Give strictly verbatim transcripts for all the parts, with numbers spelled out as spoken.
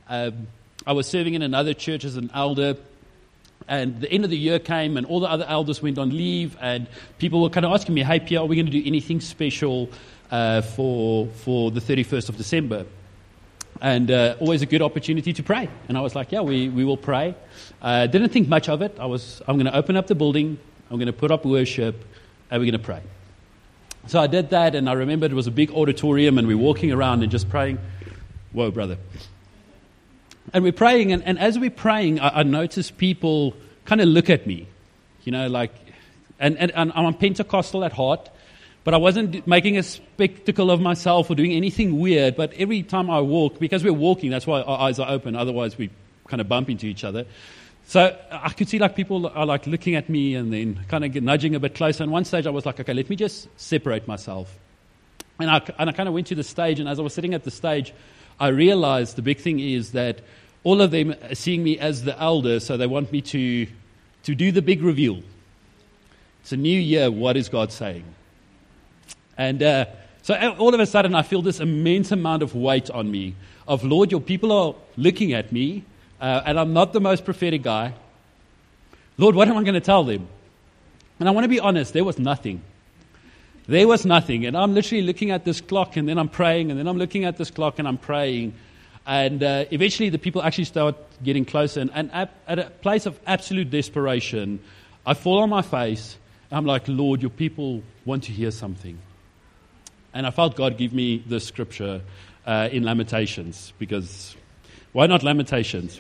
Um, I was serving in another church as an elder, and the end of the year came, and all the other elders went on leave, and people were kind of asking me, hey, Pierre, are we going to do anything special uh, for for the thirty-first of December? And uh, always a good opportunity to pray. And I was like, yeah, we, we will pray. Uh, didn't think much of it. I was, I'm going to open up the building, I'm going to put up worship, and we're going to pray. So I did that, and I remembered it was a big auditorium, and we're walking around and just praying. Whoa, brother. And we're praying, and, and as we're praying, I, I noticed people kind of look at me. You know, like, and, and, and I'm Pentecostal at heart, but I wasn't making a spectacle of myself or doing anything weird. But every time I walk, because we're walking, that's why our eyes are open. Otherwise, we kind of bump into each other. So I could see like people are like looking at me and then kind of nudging a bit closer. And one stage I was like, okay, let me just separate myself. And I, and I kind of went to the stage. And as I was sitting at the stage, I realized the big thing is that all of them are seeing me as the elder. So they want me to, to do the big reveal. It's a new year. What is God saying? And uh, so all of a sudden, I feel this immense amount of weight on me of, Lord, your people are looking at me, uh, and I'm not the most prophetic guy. Lord, what am I going to tell them? And I want to be honest, there was nothing. There was nothing. And I'm literally looking at this clock, and then I'm praying, and then I'm looking at this clock, and I'm praying. And uh, eventually, the people actually start getting closer. And, and at, at a place of absolute desperation, I fall on my face, and I'm like, Lord, your people want to hear something. And I felt God give me this scripture uh, in Lamentations, because why not Lamentations?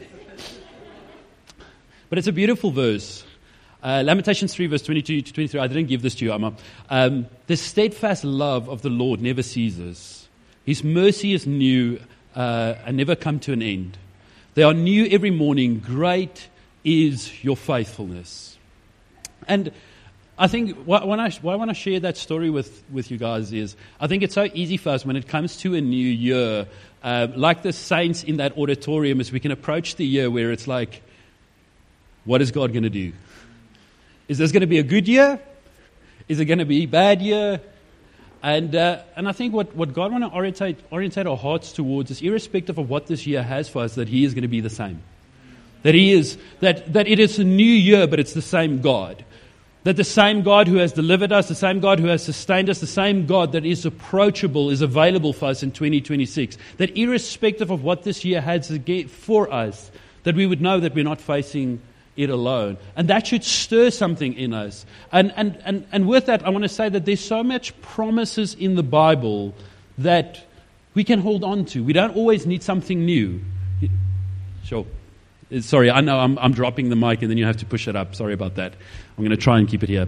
But it's a beautiful verse. Uh, Lamentations three, verse twenty-two to twenty-three. I didn't give this to you, Amma. Um, the steadfast love of the Lord never ceases. His mercy is new uh, and never come to an end. They are new every morning. Great is your faithfulness. And I think what, when I, why I want to share that story with, with you guys is I think it's so easy for us when it comes to a new year, uh, like the saints in that auditorium, as we can approach the year where it's like, what is God going to do? Is this going to be a good year? Is it going to be a bad year? And uh, and I think what, what God wants to orientate, orientate our hearts towards is, irrespective of what this year has for us, that He is going to be the same. That He is, that, that it is a new year, but it's the same God. That the same God who has delivered us, the same God who has sustained us, the same God that is approachable is available for us in twenty twenty-six. That irrespective of what this year has for us, that we would know that we're not facing it alone. And that should stir something in us. And, and, and, and with that, I want to say that there's so much promises in the Bible that we can hold on to. We don't always need something new. Sure. Sorry, I know I'm, I'm dropping the mic and then you have to push it up. Sorry about that. I'm going to try and keep it here.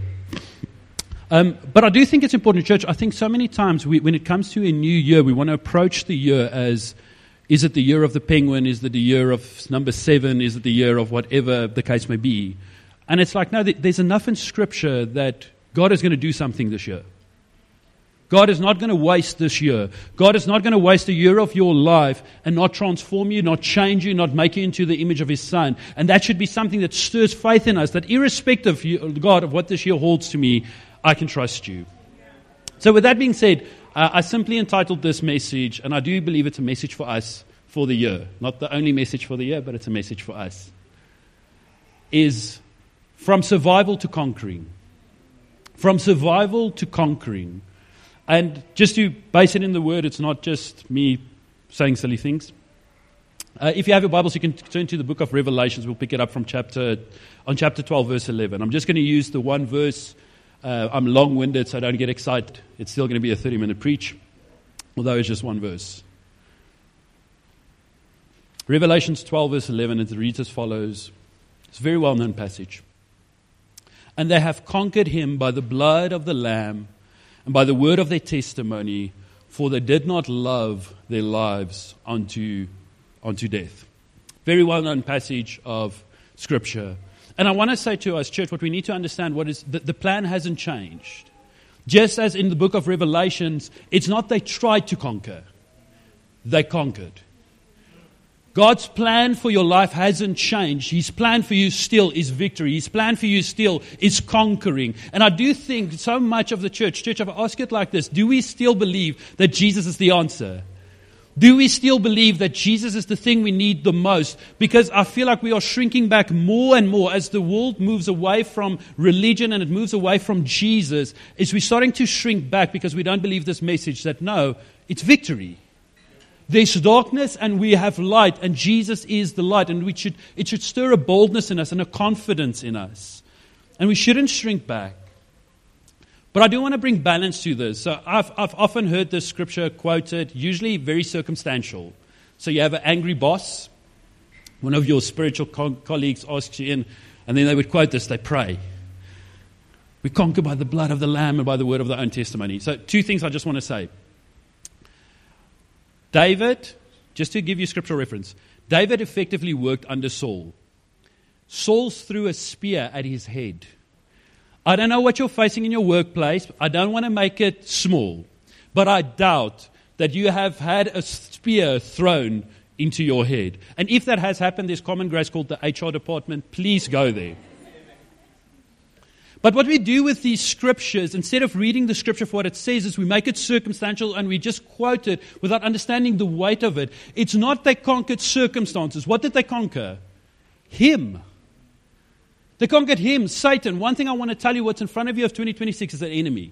Um, but I do think it's important, church. I think so many times we, when it comes to a new year, we want to approach the year as, is it the year of the penguin? Is it the year of number seven? Is it the year of whatever the case may be? And it's like, no, there's enough in Scripture that God is going to do something this year. God is not going to waste this year. God is not going to waste a year of your life and not transform you, not change you, not make you into the image of His Son. And that should be something that stirs faith in us, that irrespective, God, of what this year holds to me, I can trust you. So with that being said, uh, I simply entitled this message, and I do believe it's a message for us for the year. Not the only message for the year, but it's a message for us. Is from survival to conquering. From survival to conquering. And just to base it in the word, it's not just me saying silly things. Uh, if you have your Bibles, you can turn to the book of Revelations. We'll pick it up from chapter on chapter twelve, verse eleven. I'm just going to use the one verse. Uh, I'm long-winded, so don't get excited. It's still going to be a thirty-minute preach, although it's just one verse. Revelations twelve, verse eleven, it reads as follows. It's a very well-known passage. And they have conquered him by the blood of the Lamb and by the word of their testimony, for they did not love their lives unto, unto death. Very well-known passage of Scripture. And I want to say to us, church, what we need to understand, what is the, the plan hasn't changed. Just as in the book of Revelations, it's not they tried to conquer, they conquered. God's plan for your life hasn't changed. His plan for you still is victory. His plan for you still is conquering. And I do think so much of the church, church, I've asked it like this, do we still believe that Jesus is the answer? Do we still believe that Jesus is the thing we need the most? Because I feel like we are shrinking back more and more as the world moves away from religion and it moves away from Jesus. Is we're starting to shrink back because we don't believe this message that no, it's victory. There's darkness and we have light, and Jesus is the light, and we should it should stir a boldness in us and a confidence in us. And we shouldn't shrink back. But I do want to bring balance to this. So I've, I've often heard this scripture quoted, usually very circumstantial. So you have an angry boss. One of your spiritual co- colleagues asks you in, and then they would quote this, they pray. We conquer by the blood of the Lamb and by the word of their own testimony. So two things I just want to say. David, just to give you scriptural reference, David effectively worked under Saul. Saul threw a spear at his head. I don't know what you're facing in your workplace. I don't want to make it small. But I doubt that you have had a spear thrown into your head. And if that has happened, there's Common Grace called the H R department. Please go there. But what we do with these scriptures, instead of reading the scripture for what it says, is we make it circumstantial and we just quote it without understanding the weight of it. It's not they conquered circumstances. What did they conquer? Him. They conquered him, Satan. One thing I want to tell you, what's in front of you of twenty twenty-six is an enemy.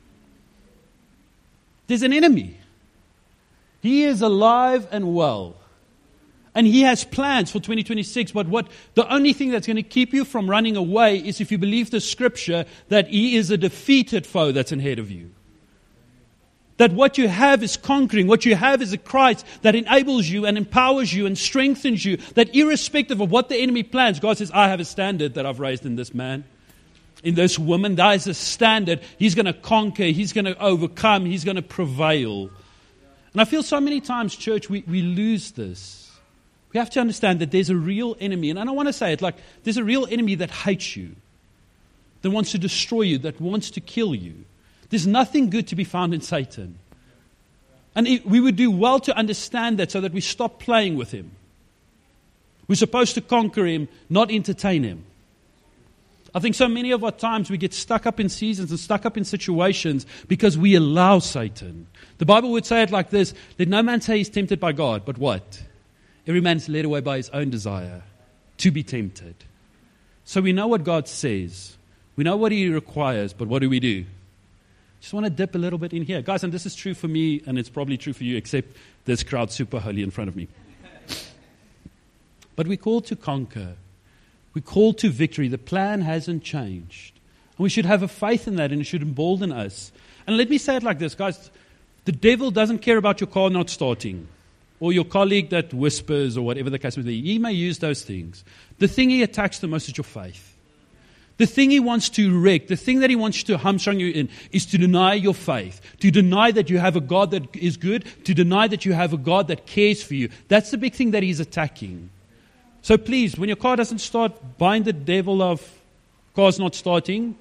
There's an enemy. He is alive and well. And he has plans for twenty twenty-six, but what the only thing that's going to keep you from running away is if you believe the scripture that he is a defeated foe that's ahead of you. That what you have is conquering. What you have is a Christ that enables you and empowers you and strengthens you. That irrespective of what the enemy plans, God says, I have a standard that I've raised in this man, in this woman. That is a standard. He's going to conquer. He's going to overcome. He's going to prevail. And I feel so many times, church, we, we lose this. We have to understand that there's a real enemy. And I don't want to say it like there's a real enemy that hates you, that wants to destroy you, that wants to kill you. There's nothing good to be found in Satan. And it, we would do well to understand that so that we stop playing with him. We're supposed to conquer him, not entertain him. I think so many of our times we get stuck up in seasons and stuck up in situations because we allow Satan. The Bible would say it like this, let no man say he's tempted by God, but what? Every man is led away by his own desire to be tempted. So we know what God says. We know what he requires, but what do we do? Just want to dip a little bit in here. Guys, and this is true for me, and it's probably true for you, except this crowd super holy in front of me. But we're called to conquer. We're called to victory. The plan hasn't changed. And we should have a faith in that, and it should embolden us. And let me say it like this, guys. The devil doesn't care about your car not starting, or your colleague that whispers, or whatever the case may be. He may use those things. The thing he attacks the most is your faith. The thing he wants to wreck, the thing that he wants to hamstrung you in, is to deny your faith. To deny that you have a God that is good. To deny that you have a God that cares for you. That's the big thing that he's attacking. So please, when your car doesn't start, bind the devil of cars not starting.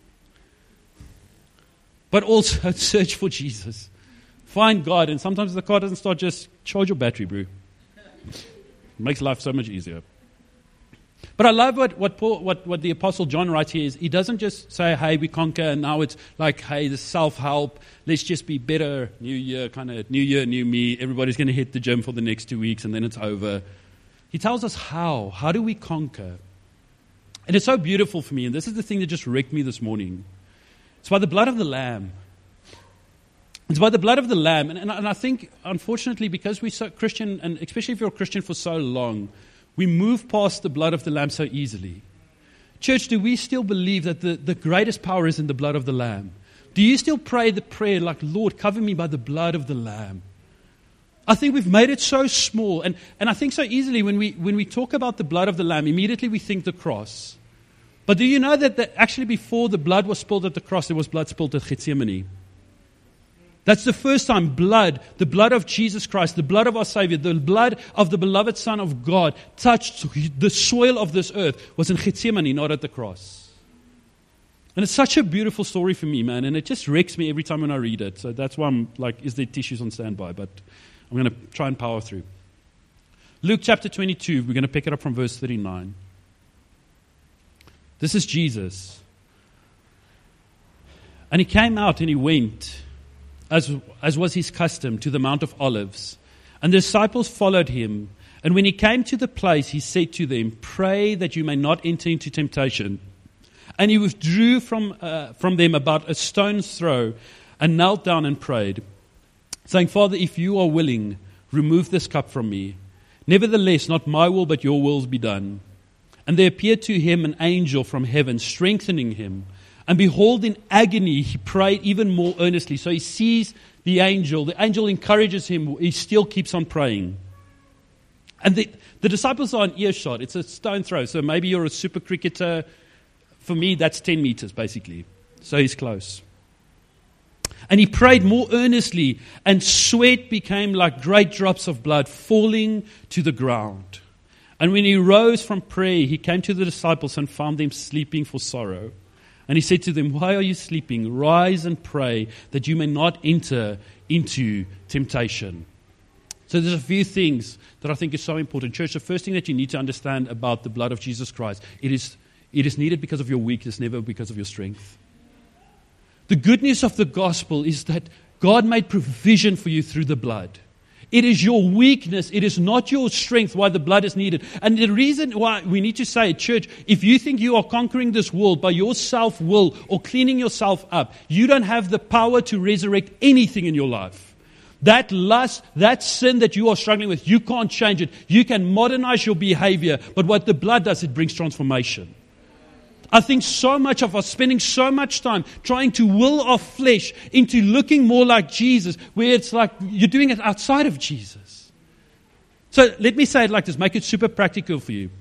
But also search for Jesus. Find God. And sometimes if the car doesn't start, just charge your battery, bro. It makes life so much easier. But I love what what, Paul, what what the Apostle John writes here is he doesn't just say, hey, we conquer, and now it's like, hey, the self-help, let's just be better, new year, kind of new year, new me, everybody's going to hit the gym for the next two weeks and then it's over. He tells us how. How do we conquer? And it's so beautiful for me, and this is the thing that just wrecked me this morning. It's by the blood of the Lamb. It's by the blood of the Lamb. And, and, and I think, unfortunately, because we're so Christian, and especially if you're a Christian for so long, we move past the blood of the Lamb so easily. Church, do we still believe that the, the greatest power is in the blood of the Lamb? Do you still pray the prayer like, Lord, cover me by the blood of the Lamb? I think we've made it so small. And, and I think so easily when we when we talk about the blood of the Lamb, immediately we think the cross. But do you know that, that actually before the blood was spilled at the cross, there was blood spilled at Gethsemane? That's the first time blood, the blood of Jesus Christ, the blood of our Savior, the blood of the beloved Son of God touched the soil of this earth was in Gethsemane, not at the cross. And it's such a beautiful story for me, man, and it just wrecks me every time when I read it. So that's why I'm like, is there tissues on standby? But I'm going to try and power through. Luke chapter twenty-two, we're going to pick it up from verse thirty-nine. This is Jesus. And he came out and he went, as, as was his custom, to the Mount of Olives. And the disciples followed him. And when he came to the place, he said to them, "Pray that you may not enter into temptation." And he withdrew from, uh, from them about a stone's throw and knelt down and prayed, saying, "Father, if you are willing, remove this cup from me. Nevertheless, not my will, but your will be done." And there appeared to him an angel from heaven, strengthening him. And behold, in agony, he prayed even more earnestly. So he sees the angel. The angel encourages him. He still keeps on praying. And the, the disciples are in earshot. It's a stone throw. So maybe you're a super cricketer. For me, that's ten meters, basically. So he's close. And he prayed more earnestly, and sweat became like great drops of blood falling to the ground. And when he rose from prayer, he came to the disciples and found them sleeping for sorrow. And he said to them, "Why are you sleeping? Rise and pray that you may not enter into temptation." So there's a few things that I think is so important. Church, the first thing that you need to understand about the blood of Jesus Christ, it is, it is needed because of your weakness, never because of your strength. The good news of the gospel is that God made provision for you through the blood. It is your weakness, it is not your strength why the blood is needed. And the reason why we need to say, church, if you think you are conquering this world by your self-will or cleaning yourself up, you don't have the power to resurrect anything in your life. That lust, that sin that you are struggling with, you can't change it. You can modernize your behavior, but what the blood does, it brings transformation. I think so much of us spending so much time trying to will our flesh into looking more like Jesus, where it's like you're doing it outside of Jesus. So let me say it like this, make it super practical for you.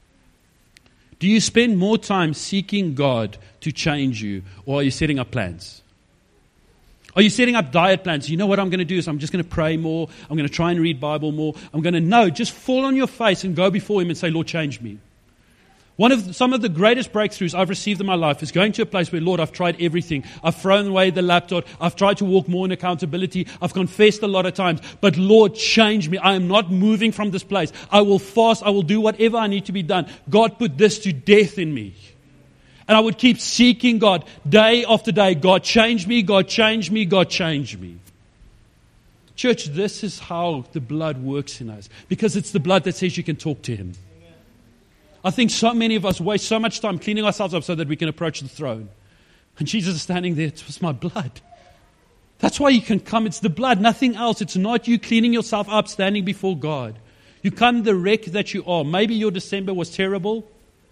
Do you spend more time seeking God to change you, or are you setting up plans? Are you setting up diet plans? You know what I'm going to do is I'm just going to pray more. I'm going to try and read Bible more. I'm going to, no, just fall on your face and go before Him and say, "Lord, change me." One of some of the greatest breakthroughs I've received in my life is going to a place where, "Lord, I've tried everything. I've thrown away the laptop. I've tried to walk more in accountability. I've confessed a lot of times. But Lord, change me. I am not moving from this place. I will fast. I will do whatever I need to be done. God, put this to death in me." And I would keep seeking God day after day. God, change me. God, change me. God, change me. Church, this is how the blood works in us. Because it's the blood that says you can talk to Him. I think so many of us waste so much time cleaning ourselves up so that we can approach the throne. And Jesus is standing there, "It was my blood." That's why you can come. It's the blood, nothing else. It's not you cleaning yourself up, standing before God. You come the wreck that you are. Maybe your December was terrible.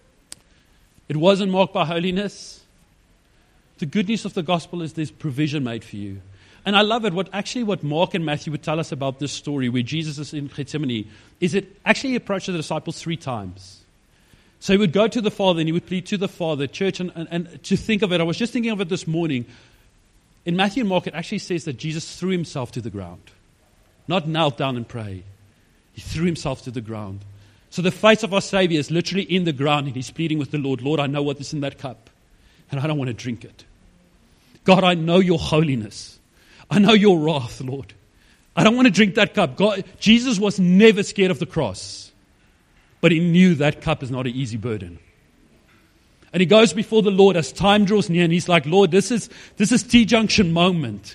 It wasn't marked by holiness. The good news of the gospel is there's provision made for you. And I love it. What actually what Mark and Matthew would tell us about this story where Jesus is in Gethsemane is it actually approached the disciples three times. So he would go to the Father and he would plead to the Father, church, and, and, and to think of it, I was just thinking of it this morning. In Matthew and Mark, it actually says that Jesus threw himself to the ground. Not knelt down and prayed. He threw himself to the ground. So the face of our Savior is literally in the ground and he's pleading with the Lord, "Lord, I know what is in that cup and I don't want to drink it. God, I know your holiness. I know your wrath, Lord. I don't want to drink that cup." God, Jesus was never scared of the cross. But he knew that cup is not an easy burden. And he goes before the Lord as time draws near and he's like, "Lord, this is this is T-junction moment."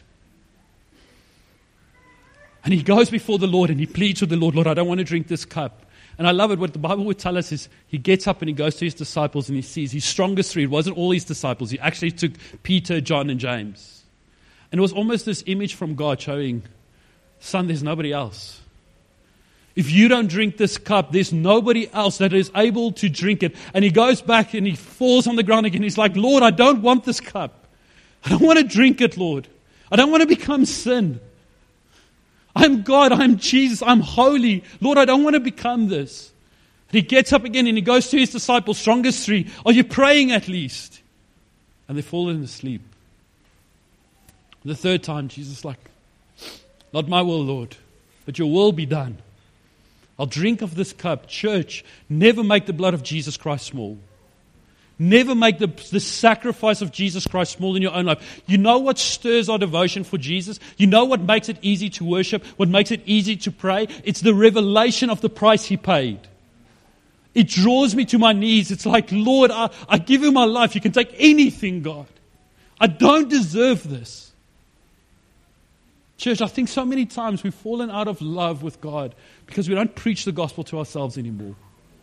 And he goes before the Lord and he pleads with the Lord, "Lord, I don't want to drink this cup." And I love it. What the Bible would tell us is he gets up and he goes to his disciples and he sees his strongest three. It wasn't all his disciples. He actually took Peter, John, and James. And it was almost this image from God showing, "Son, there's nobody else. If you don't drink this cup, there's nobody else that is able to drink it." And he goes back and he falls on the ground again. He's like, "Lord, I don't want this cup. I don't want to drink it, Lord. I don't want to become sin. I'm God. I'm Jesus. I'm holy. Lord, I don't want to become this." And he gets up again and he goes to his disciples, strongest three. "Are you praying at least?" And they've fallen asleep. The third time, Jesus is like, "Not my will, Lord, but your will be done. I'll drink of this cup." Church, never make the blood of Jesus Christ small. Never make the, the sacrifice of Jesus Christ small in your own life. You know what stirs our devotion for Jesus? You know what makes it easy to worship? What makes it easy to pray? It's the revelation of the price He paid. It draws me to my knees. It's like, "Lord, I, I give you my life. You can take anything, God. I don't deserve this." Church, I think so many times we've fallen out of love with God because we don't preach the gospel to ourselves anymore.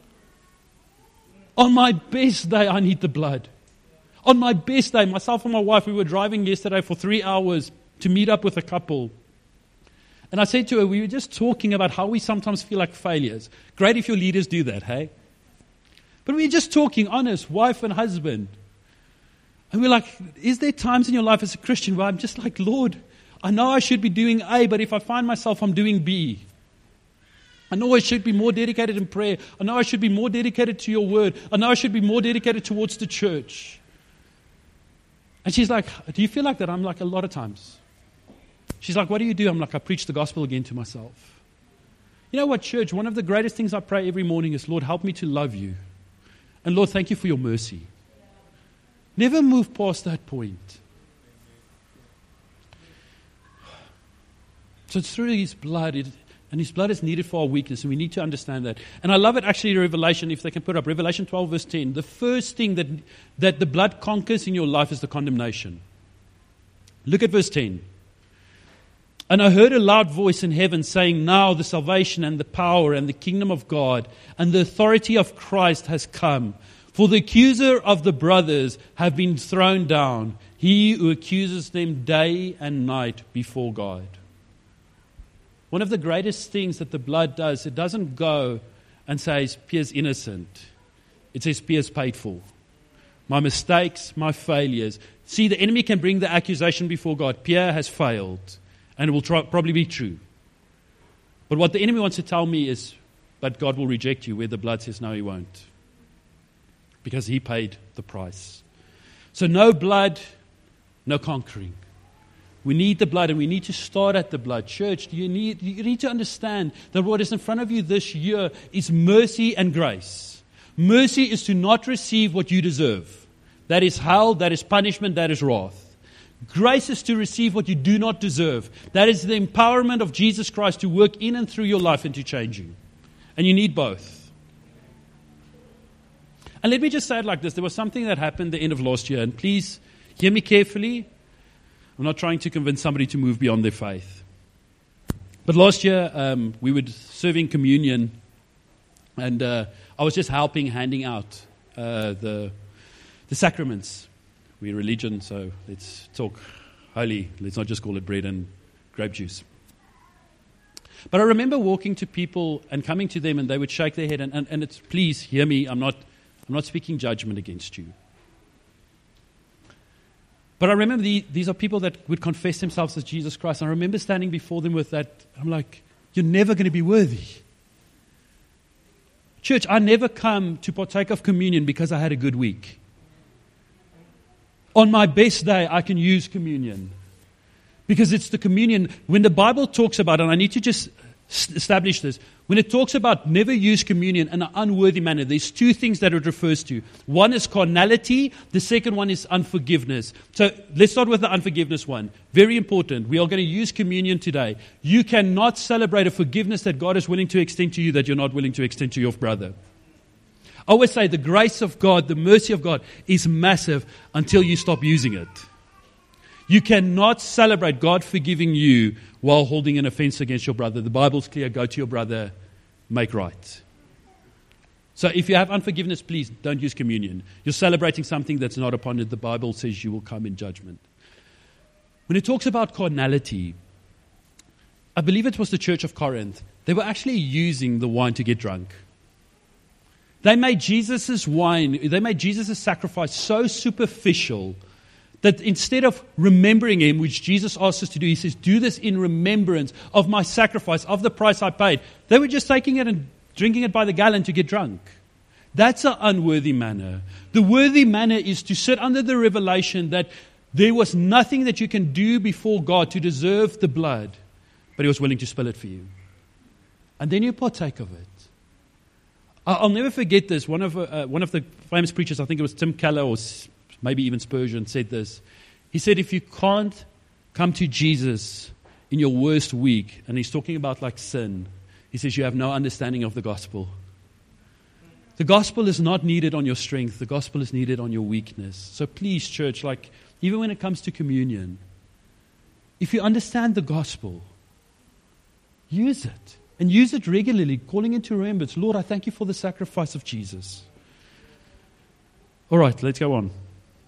On my best day, I need the blood. On my best day, myself and my wife, we were driving yesterday for three hours to meet up with a couple. And I said to her, we were just talking about how we sometimes feel like failures. Great if your leaders do that, hey? But we were just talking, honest, wife and husband. And we're like, is there times in your life as a Christian where I'm just like, Lord, I know I should be doing A, but if I find myself, I'm doing B. I know I should be more dedicated in prayer. I know I should be more dedicated to your word. I know I should be more dedicated towards the church. And she's like, do you feel like that? I'm like, a lot of times. She's like, what do you do? I'm like, I preach the gospel again to myself. You know what, church? One of the greatest things I pray every morning is, Lord, help me to love you. And Lord, thank you for your mercy. Never move past that point. So it's through His blood, it, and His blood is needed for our weakness, and we need to understand that. And I love it actually in Revelation, if they can put up, Revelation twelve verse ten. The first thing that, that the blood conquers in your life is the condemnation. Look at verse ten. And I heard a loud voice in heaven saying, now the salvation and the power and the kingdom of God and the authority of Christ has come. For the accuser of the brothers have been thrown down, he who accuses them day and night before God. One of the greatest things that the blood does, it doesn't go and says, Pierre's innocent. It says, Pierre's paid for. My mistakes, my failures. See, the enemy can bring the accusation before God. Pierre has failed. And it will try, probably be true. But what the enemy wants to tell me is, but God will reject you, where the blood says, no, He won't. Because He paid the price. So no blood, no conquering. We need the blood, and we need to start at the blood. Church, you need, you need to understand that what is in front of you this year is mercy and grace. Mercy is to not receive what you deserve. That is hell, that is punishment, that is wrath. Grace is to receive what you do not deserve. That is the empowerment of Jesus Christ to work in and through your life and to change you. And you need both. And let me just say it like this. There was something that happened at the end of last year. And please hear me carefully. I'm not trying to convince somebody to move beyond their faith. But last year, um, we were serving communion. And uh, I was just helping, handing out uh, the, the sacraments. We're religion, so let's talk holy. Let's not just call it bread and grape juice. But I remember walking to people and coming to them, and they would shake their head. And, and, and it's, please hear me. I'm not, I'm not speaking judgment against you. But I remember the, these are people that would confess themselves as Jesus Christ. And I remember standing before them with that. I'm like, you're never going to be worthy. Church, I never come to partake of communion because I had a good week. On my best day, I can use communion. Because it's the communion. When the Bible talks about, and I need to just establish this, when it talks about never use communion in an unworthy manner, there's two things that it refers to. One is carnality. The second one is unforgiveness. So let's start with the unforgiveness one. Very important. We are going to use communion today. You cannot celebrate a forgiveness that God is willing to extend to you that you're not willing to extend to your brother. I always say the grace of God, the mercy of God is massive until you stop using it. You cannot celebrate God forgiving you while holding an offense against your brother. The Bible's clear. Go to your brother, make right. So if you have unforgiveness, please don't use communion. You're celebrating something that's not upon it. The Bible says you will come in judgment. When it talks about carnality, I believe it was the church of Corinth. They were actually using the wine to get drunk. They made Jesus' wine, they made Jesus' sacrifice so superficial that instead of remembering Him, which Jesus asked us to do, He says, do this in remembrance of my sacrifice, of the price I paid. They were just taking it and drinking it by the gallon to get drunk. That's an unworthy manner. The worthy manner is to sit under the revelation that there was nothing that you can do before God to deserve the blood, but He was willing to spill it for you. And then you partake of it. I'll never forget this. One of uh, one of the famous preachers, I think it was Tim Keller or maybe even Spurgeon, said this. He said, if you can't come to Jesus in your worst week, and he's talking about like sin, he says you have no understanding of the gospel. The gospel is not needed on your strength. The gospel is needed on your weakness. So please, church, like even when it comes to communion, if you understand the gospel, use it. And use it regularly, calling into remembrance. Lord, I thank you for the sacrifice of Jesus. All right, let's go on.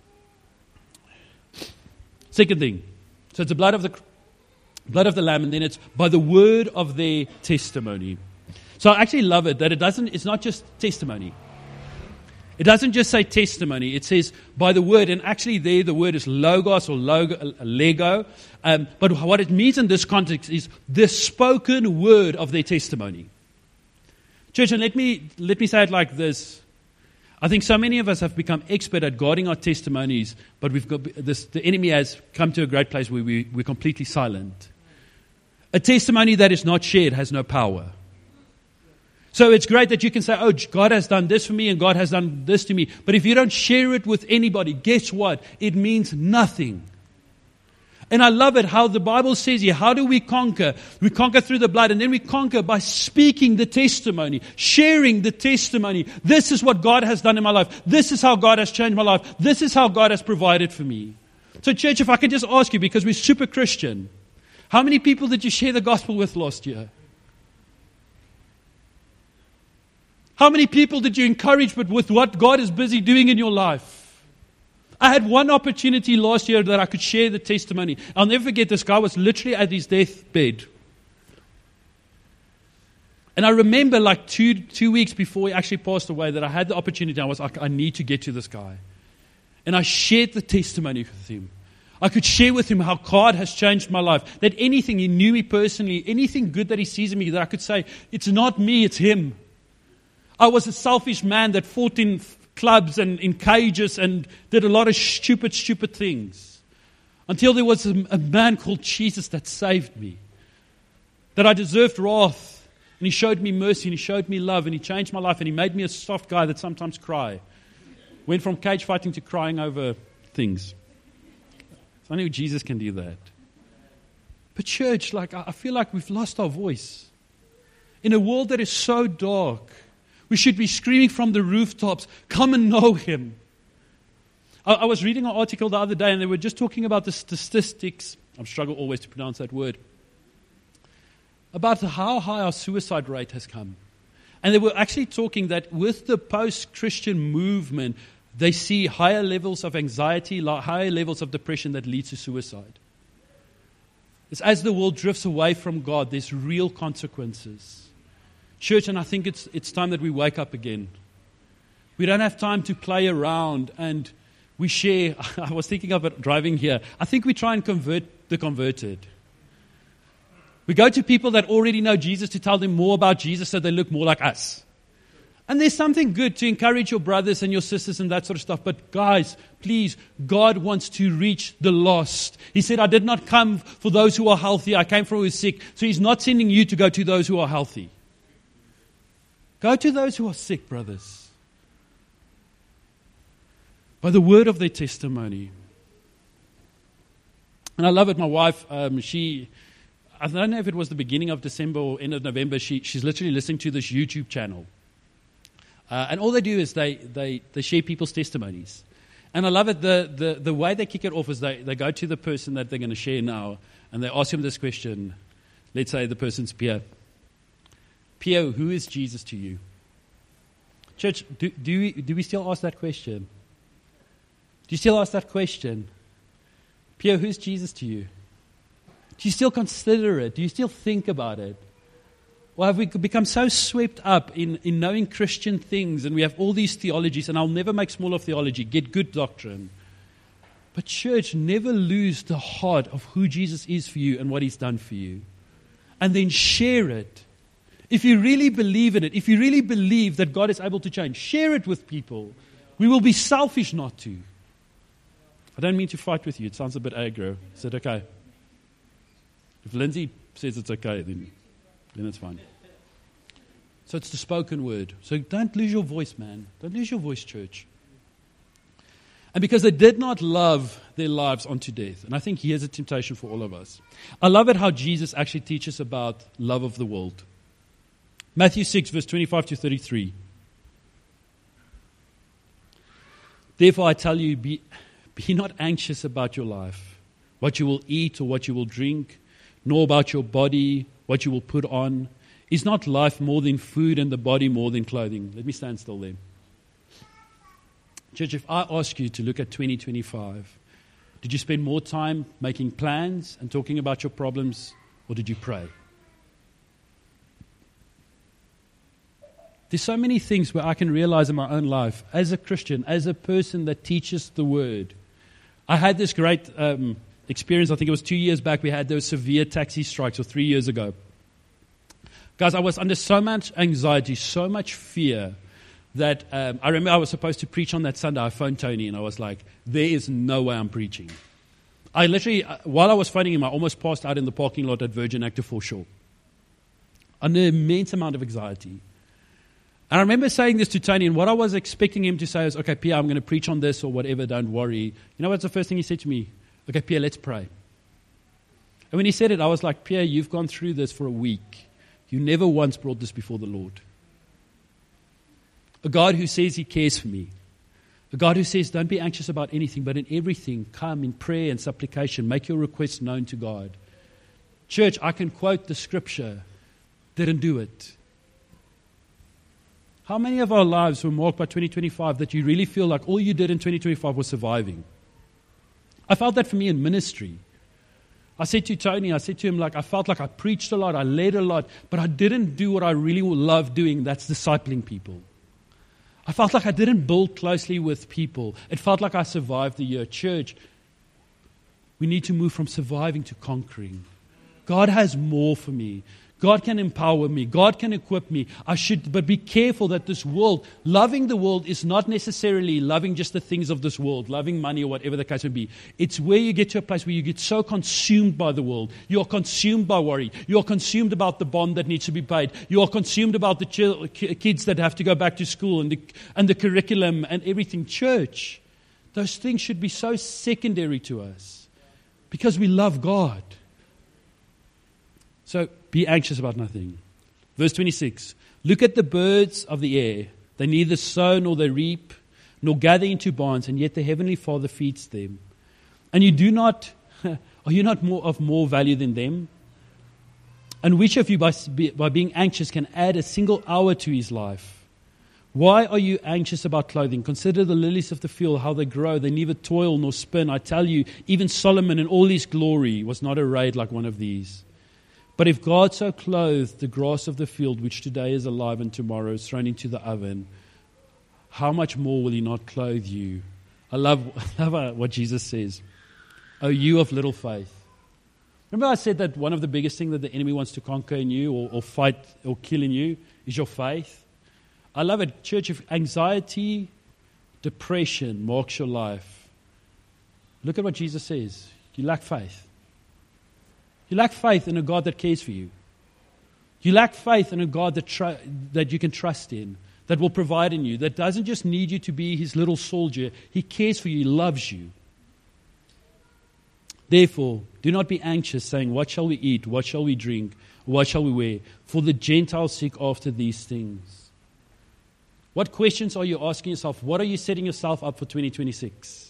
Second thing. So it's the blood of the blood of the Lamb, and then it's by the word of their testimony. So I actually love it that it doesn't, it's not just testimony. It doesn't just say testimony. It says by the word, and actually there the word is logos or logo, lego. Um, but what it means in this context is the spoken word of their testimony. Church, and let me let me say it like this. I think so many of us have become expert at guarding our testimonies, but we've got this, the enemy has come to a great place where we, we're completely silent. A testimony that is not shared has no power. So it's great that you can say, oh, God has done this for me and God has done this to me. But if you don't share it with anybody, guess what? It means nothing. And I love it how the Bible says here, how do we conquer? We conquer through the blood, and then we conquer by speaking the testimony, sharing the testimony. This is what God has done in my life. This is how God has changed my life. This is how God has provided for me. So church, if I can just ask you, because we're super Christian, how many people did you share the gospel with last year? How many people did you encourage with what God is busy doing in your life? I had one opportunity last year that I could share the testimony. I'll never forget, this guy was literally at his deathbed. And I remember like two two weeks before he actually passed away that I had the opportunity. I was like, I need to get to this guy. And I shared the testimony with him. I could share with him how God has changed my life. That anything, he knew me personally, anything good that he sees in me, that I could say, it's not me, it's him. I was a selfish man that fought in clubs and in cages and did a lot of stupid, stupid things. Until there was a, a man called Jesus that saved me. That I deserved wrath. And he showed me mercy and he showed me love and he changed my life and he made me a soft guy that sometimes cry. Went from cage fighting to crying over things. Only Jesus can do that. But church, like I feel like we've lost our voice. In a world that is so dark, we should be screaming from the rooftops, come and know him. I, I was reading an article the other day and they were just talking about the statistics. I struggle always to pronounce that word. About how high our suicide rate has come. And they were actually talking that with the post-Christian movement, they see higher levels of anxiety, higher levels of depression that lead to suicide. It's as the world drifts away from God, there's real consequences. Church, and I think it's it's time that we wake up again. We don't have time to play around and we share. I was thinking of it driving here. I think we try and convert the converted. We go to people that already know Jesus to tell them more about Jesus so they look more like us. And there's something good to encourage your brothers and your sisters and that sort of stuff. But guys, please, God wants to reach the lost. He said, I did not come for those who are healthy. I came for who is sick. So he's not sending you to go to those who are healthy. Go to those who are sick, brothers. By the word of their testimony. And I love it. My wife, um, she, I don't know if it was the beginning of December or end of November, she, she's literally listening to this YouTube channel. Uh, and all they do is they, they, they share people's testimonies. And I love it. The, the, the way they kick it off is they, they go to the person that they're going to share now and they ask him this question. Let's say the person's Pierre. Pierre, who is Jesus to you? Church, do, do, we, do we still ask that question? Do you still ask that question? Pierre, who is Jesus to you? Do you still consider it? Do you still think about it? Or have we become so swept up in, in knowing Christian things and we have all these theologies, and I'll never make small of theology, get good doctrine. But church, never lose the heart of who Jesus is for you and what he's done for you. And then share it. If you really believe in it, if you really believe that God is able to change, share it with people. We will be selfish not to. I don't mean to fight with you. It sounds a bit aggro. Is it okay? If Lindsay says it's okay, then, then it's fine. So it's the spoken word. So don't lose your voice, man. Don't lose your voice, church. And because they did not love their lives unto death. And I think here's a temptation for all of us. I love it how Jesus actually teaches about love of the world. Matthew six, verse twenty-five to thirty-three. Therefore I tell you, be, be not anxious about your life, what you will eat or what you will drink, nor about your body, what you will put on. Is not life more than food and the body more than clothing? Let me stand still there. Church, if I ask you to look at twenty twenty-five, did you spend more time making plans and talking about your problems, or did you pray? There's so many things where I can realize in my own life, as a Christian, as a person that teaches the Word. I had this great um, experience, I think it was two years back, we had those severe taxi strikes, or three years ago. Guys, I was under so much anxiety, so much fear, that um, I remember I was supposed to preach on that Sunday. I phoned Tony and I was like, there is no way I'm preaching. I literally, uh, while I was phoning him, I almost passed out in the parking lot at Virgin Active Foreshore. Under an immense amount of anxiety. And I remember saying this to Tony, and what I was expecting him to say is, okay, Pierre, I'm going to preach on this or whatever, don't worry. You know what's the first thing he said to me? Okay, Pierre, let's pray. And when he said it, I was like, Pierre, you've gone through this for a week. You never once brought this before the Lord. A God who says He cares for me. A God who says, don't be anxious about anything, but in everything, come in prayer and supplication. Make your requests known to God. Church, I can quote the scripture. Didn't do it. How many of our lives were marked by twenty twenty-five that you really feel like all you did in twenty twenty-five was surviving? I felt that for me in ministry. I said to Tony, I said to him, like, I felt like I preached a lot, I led a lot, but I didn't do what I really love doing, that's discipling people. I felt like I didn't build closely with people. It felt like I survived the year. Church, we need to move from surviving to conquering. God has more for me. God can empower me. God can equip me. I should, but be careful that this world, loving the world is not necessarily loving just the things of this world, loving money or whatever the case may be. It's where you get to a place where you get so consumed by the world. You are consumed by worry. You are consumed about the bond that needs to be paid. You are consumed about the ch- kids that have to go back to school and the, and the curriculum and everything. Church, those things should be so secondary to us because we love God. So, be anxious about nothing. Verse twenty-six. Look at the birds of the air. They neither sow nor they reap, nor gather into barns, and yet the Heavenly Father feeds them. And you do not, are you not more of more value than them? And which of you, by, by being anxious, can add a single hour to his life? Why are you anxious about clothing? Consider the lilies of the field, how they grow. They neither toil nor spin. I tell you, even Solomon in all his glory was not arrayed like one of these. But if God so clothed the grass of the field, which today is alive and tomorrow is thrown into the oven, how much more will He not clothe you? I love, I love what Jesus says. Oh, you of little faith. Remember I said that one of the biggest things that the enemy wants to conquer in you or, or fight or kill in you is your faith. I love it. Church, if anxiety, depression marks your life, look at what Jesus says. You lack faith. You lack faith in a God that cares for you. You lack faith in a God that tr- that you can trust in, that will provide in you, that doesn't just need you to be His little soldier. He cares for you. He loves you. Therefore, do not be anxious, saying, what shall we eat? What shall we drink? What shall we wear? For the Gentiles seek after these things. What questions are you asking yourself? What are you setting yourself up for twenty twenty-six?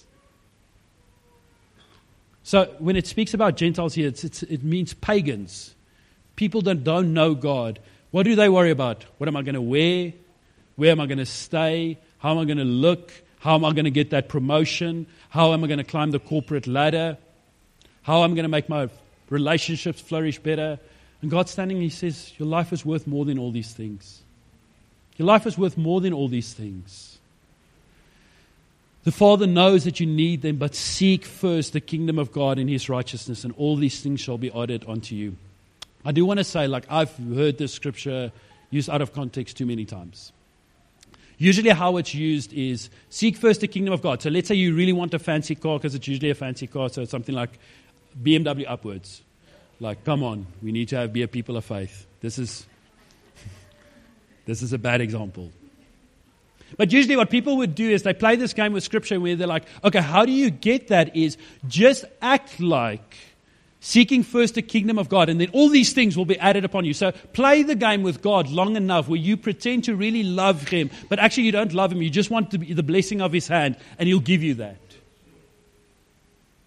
So when it speaks about Gentiles here, it's, it's, it means pagans. People that don't know God. What do they worry about? What am I going to wear? Where am I going to stay? How am I going to look? How am I going to get that promotion? How am I going to climb the corporate ladder? How am I going to make my relationships flourish better? And God's standing, He says, your life is worth more than all these things. Your life is worth more than all these things. The Father knows that you need them, but seek first the kingdom of God and His righteousness, and all these things shall be added unto you. I do want to say, like, I've heard this scripture used out of context too many times. Usually how it's used is, seek first the kingdom of God. So let's say you really want a fancy car, because it's usually a fancy car, so it's something like B M W upwards. Like, come on, we need to have, be a people of faith. This is, this is a bad example. But usually what people would do is they play this game with Scripture where they're like, okay, how do you get that is just act like seeking first the kingdom of God, and then all these things will be added upon you. So play the game with God long enough where you pretend to really love Him, but actually you don't love Him. You just want to be the blessing of His hand, and He'll give you that.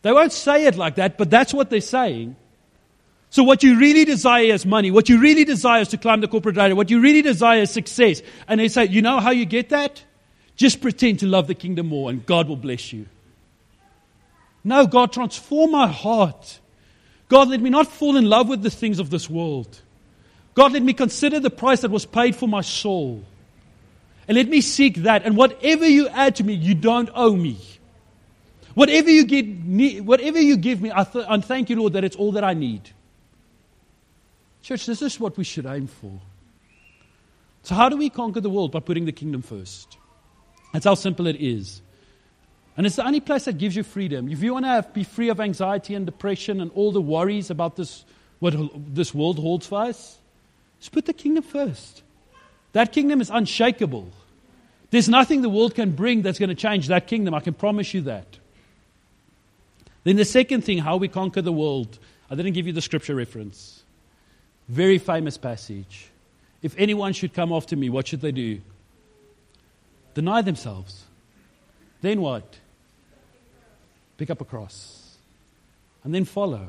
They won't say it like that, but that's what they're saying. So what you really desire is money. What you really desire is to climb the corporate ladder. What you really desire is success. And they say, you know how you get that? Just pretend to love the kingdom more and God will bless you. No, God, transform my heart. God, let me not fall in love with the things of this world. God, let me consider the price that was paid for my soul. And let me seek that. And whatever you add to me, you don't owe me. Whatever you give me, whatever you give me, I, th- I thank you, Lord, that it's all that I need. Church, this is what we should aim for. So how do we conquer the world? By putting the kingdom first. That's how simple it is. And it's the only place that gives you freedom. If you want to have, be free of anxiety and depression and all the worries about this, what this world holds for us, just put the kingdom first. That kingdom is unshakable. There's nothing the world can bring that's going to change that kingdom. I can promise you that. Then the second thing, how we conquer the world. I didn't give you the scripture reference. Very famous passage. If anyone should come after me, what should they do? Deny themselves. Then what? Pick up a cross. And then follow.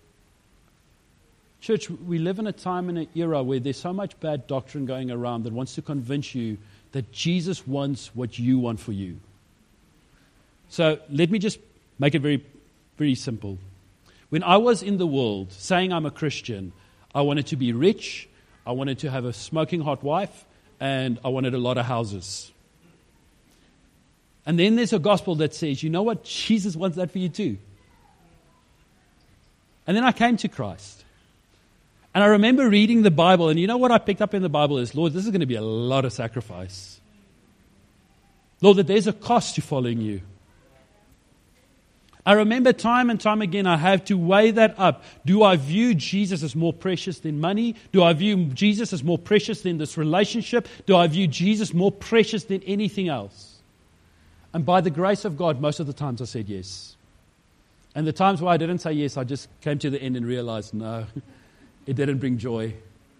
Church, we live in a time and an era where there's so much bad doctrine going around that wants to convince you that Jesus wants what you want for you. So let me just make it very, very simple. When I was in the world saying I'm a Christian, I wanted to be rich, I wanted to have a smoking hot wife, and I wanted a lot of houses. And then there's a gospel that says, you know what? Jesus wants that for you too. And then I came to Christ. And I remember reading the Bible, and you know what I picked up in the Bible is, Lord, this is going to be a lot of sacrifice. Lord, that there's a cost to following you. I remember time and time again I have to weigh that up. Do I view Jesus as more precious than money? Do I view Jesus as more precious than this relationship? Do I view Jesus more precious than anything else? And by the grace of God, most of the times I said yes. And the times where I didn't say yes, I just came to the end and realized, no, it didn't bring joy.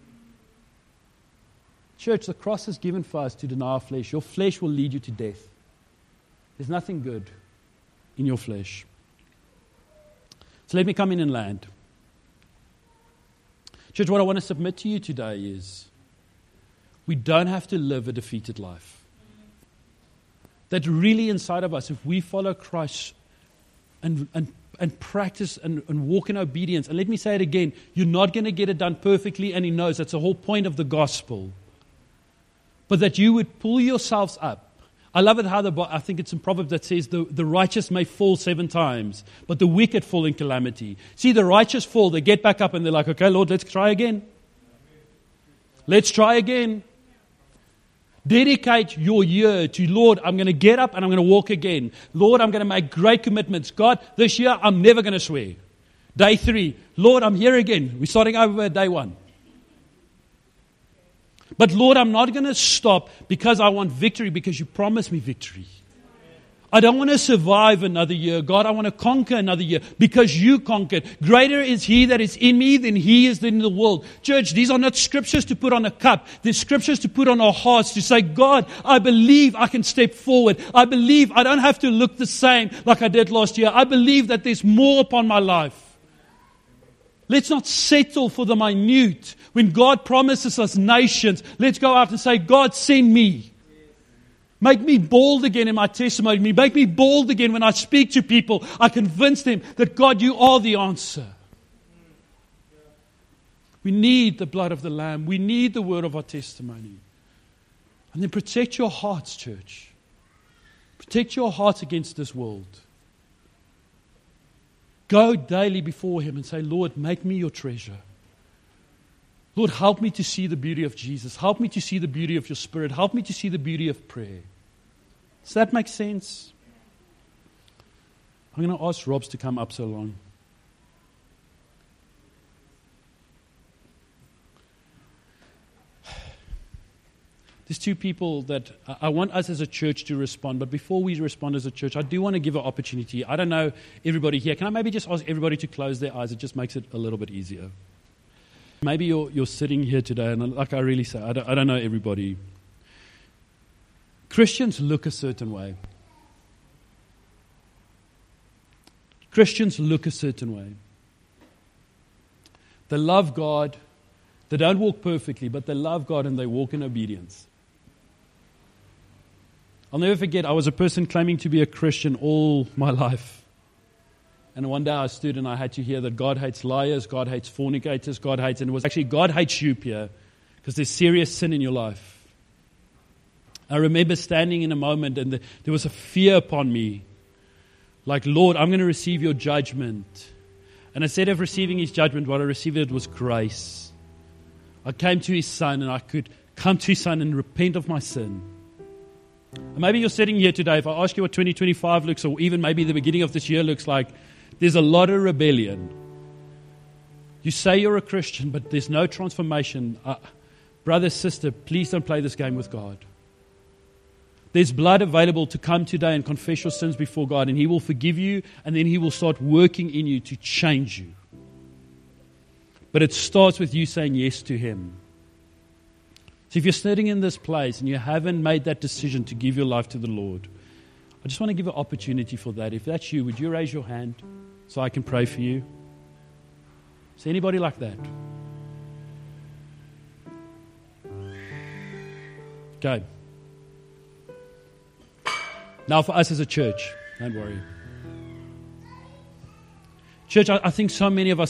Church, the cross is given for us to deny our flesh. Your flesh will lead you to death. There's nothing good in your flesh. So let me come in and land. Church, what I want to submit to you today is we don't have to live a defeated life. That really inside of us, if we follow Christ and, and, and practice and, and walk in obedience, and let me say it again, you're not going to get it done perfectly, and He knows that's the whole point of the gospel. But that you would pull yourselves up. I love it how the, I think it's in Proverbs that says the, the righteous may fall seven times, but the wicked fall in calamity. See, the righteous fall, they get back up and they're like, okay, Lord, let's try again. Let's try again. Dedicate your year to, Lord, I'm going to get up and I'm going to walk again. Lord, I'm going to make great commitments. God, this year I'm never going to swear. Day three, Lord, I'm here again. We're starting over day one. But Lord, I'm not going to stop because I want victory, because you promised me victory. I don't want to survive another year. God, I want to conquer another year because you conquered. Greater is He that is in me than he is in the world. Church, these are not scriptures to put on a cup. They're scriptures to put on our hearts to say, God, I believe I can step forward. I believe I don't have to look the same like I did last year. I believe that there's more upon my life. Let's not settle for the minute. When God promises us nations, let's go out and say, God, send me. Make me bold again in my testimony. Make me bold again when I speak to people. I convince them that, God, you are the answer. We need the blood of the Lamb. We need the word of our testimony. And then protect your hearts, church. Protect your hearts against this world. Go daily before Him and say, Lord, make me your treasure. Lord, help me to see the beauty of Jesus. Help me to see the beauty of your Spirit. Help me to see the beauty of prayer. Does that make sense? I'm going to ask Robs to come up so long. There's two people that I want us as a church to respond, but before we respond as a church, I do want to give an opportunity. I don't know everybody here. Can I maybe just ask everybody to close their eyes? It just makes it a little bit easier. Maybe you're, you're sitting here today, and like I really say, I don't, I don't know everybody. Christians look a certain way. Christians look a certain way. They love God. They don't walk perfectly, but they love God and they walk in obedience. I'll never forget, I was a person claiming to be a Christian all my life. And one day I stood and I had to hear that God hates liars, God hates fornicators, God hates, and it was actually God hates you, Pierre, because there's serious sin in your life. I remember standing in a moment and the, there was a fear upon me. Like, Lord, I'm going to receive your judgment. And instead of receiving his judgment, what I received it was grace. I came to his son and I could come to his son and repent of my sin. And maybe you're sitting here today, if I ask you what twenty twenty-five looks, or even maybe the beginning of this year looks like, there's a lot of rebellion. You say you're a Christian, but there's no transformation. Uh, brother, sister, please don't play this game with God. There's blood available to come today and confess your sins before God, and he will forgive you, and then he will start working in you to change you. But it starts with you saying yes to him. So if you're sitting in this place and you haven't made that decision to give your life to the Lord, I just want to give an opportunity for that. If that's you, would you raise your hand so I can pray for you? Is there anybody like that? Okay. Now for us as a church, don't worry. Church, I, I think so many of us